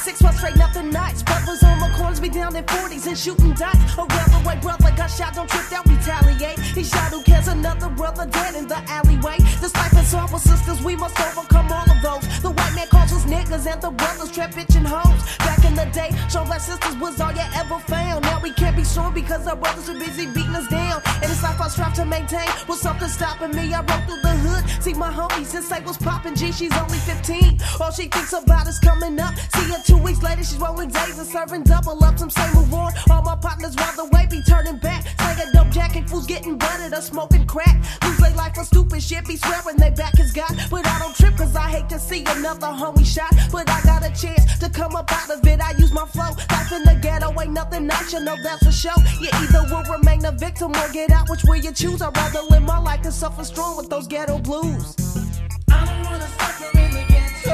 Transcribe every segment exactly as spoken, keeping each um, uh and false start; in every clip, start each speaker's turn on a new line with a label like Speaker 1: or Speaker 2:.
Speaker 1: Six months straight, nothing nice. Brothers on the corners be down in forties and shooting dice. A railway brother got shot, don't trip, they'll retaliate. He shot who cares, another brother dead in the alleyway. This life is all for sisters, we must overcome all of those. The white man calls us niggas and the brothers trap bitchin' hoes. Back in the day, show black sisters was all you ever found. Now we can't be sure because our brothers are busy beating us down. And this life I strive to maintain was something stopping me. I rode through the hood, see my homie since I was poppin'. G, she's only fifteen. All she thinks about is coming up. See her two weeks later, she's rolling days and serving double up. Some say move on. All my partners round the way be turning back. Saying dope jacking fools getting butted or smoking crack. Lose their life for stupid shit, be swearing they back is God. But I don't trip cause I hate to see another homie shot. But I got a chance to come up out of it. I use my flow. Life in the ghetto ain't nothing nice, you know that's a show. You either will remain a victim or get out, which will you choose? I'd rather live my life than suffer strong with those ghetto blues.
Speaker 2: I don't wanna suffer in the ghetto.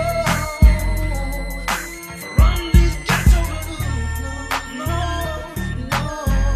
Speaker 2: From these ghetto blues, no, no, no.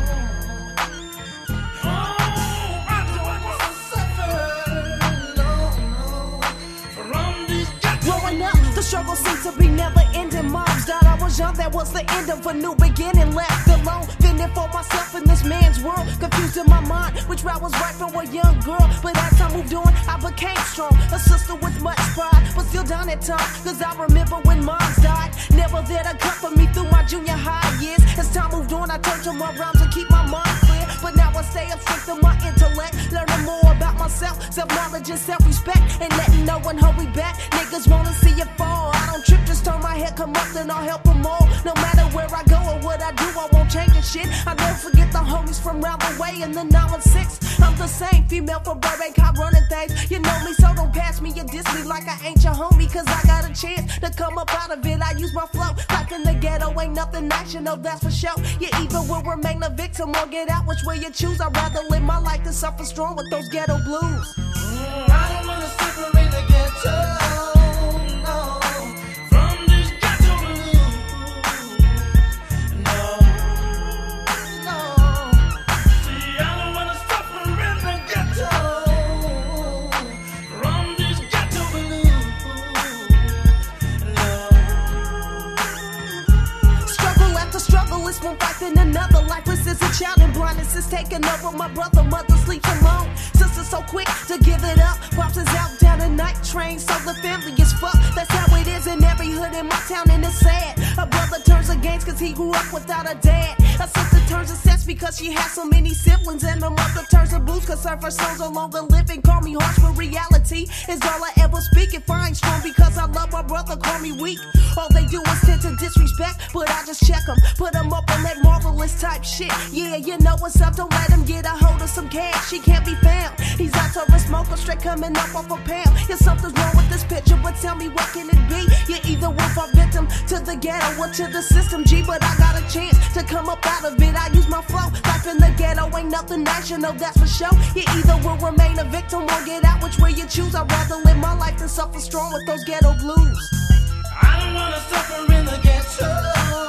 Speaker 2: Oh, I don't wanna suffer, no, no. From these ghetto.
Speaker 1: Growing up, the struggle seems to be never ending. Moms died, I was young, that was the end of a new beginning. Left alone, fending for myself in this man's world. Confused in my mind, which route was right for a young girl. But as I moved on, I became strong. A sister with much pride, but still down at times. Cause I remember when moms died, never there to comfort me through my junior high years. As time moved on, I turned to my rhymes to keep my mind clear. But now I stay up strict on my intellect, learning more about myself, self-knowledge and self-respect, and letting no one hold me back. Niggas wanna see it fall. I don't trip, just turn my head, come up, then I'll help them all. No matter where I go or what I do, I won't change a shit. I never forget the homies from round the way in the nine one six. I'm the same female from Burbank, hot running things. You know me, so don't pass me, you diss me like I ain't your homie. Cause I got a chance to come up out of it, I use my flow. Life in the ghetto ain't nothing nice, you know that's for sure. You either will remain a victim or get out, which way you choose. I'd rather live my life than suffer strong with those ghetto blues.
Speaker 2: Mm, I don't wanna suffer in the ghetto. No, from these ghetto blues. No, no. See, I don't wanna suffer in the ghetto. From these ghetto blues. No.
Speaker 1: Struggle after struggle, it's one fight than another. Lifeless is a child and blindness is taking over. My brother, mother sleeps alone. Sister so quick to give it up. Pops is out down a night train, so the family is fucked. That's how it is in every hood in my town, and it's sad. A brother turns against cause he grew up without a dad. A sister turns to sex because she has so many siblings. And a mother turns to blues cause her first sons are longer living. Call me harsh, but reality is all I ever speak. If I ain't strong because I love my brother, call me weak. All they do is tend to disrespect, but I just check them, put them up on that marvelous type shit. Yeah, you know what's up, don't let him get a hold of some cash. He can't be found, he's out to a smoker, straight coming up off a pound. Yeah, something's wrong with this picture, but tell me what can it be? You either will fall victim to the ghetto or to the system, G. But I got a chance to come up out of it, I use my flow. Life in the ghetto ain't nothing nice, you know that's for sure. You either will remain a victim or get out, which way you choose. I'd rather live my life than suffer strong with those ghetto blues.
Speaker 2: I don't wanna suffer in the ghetto.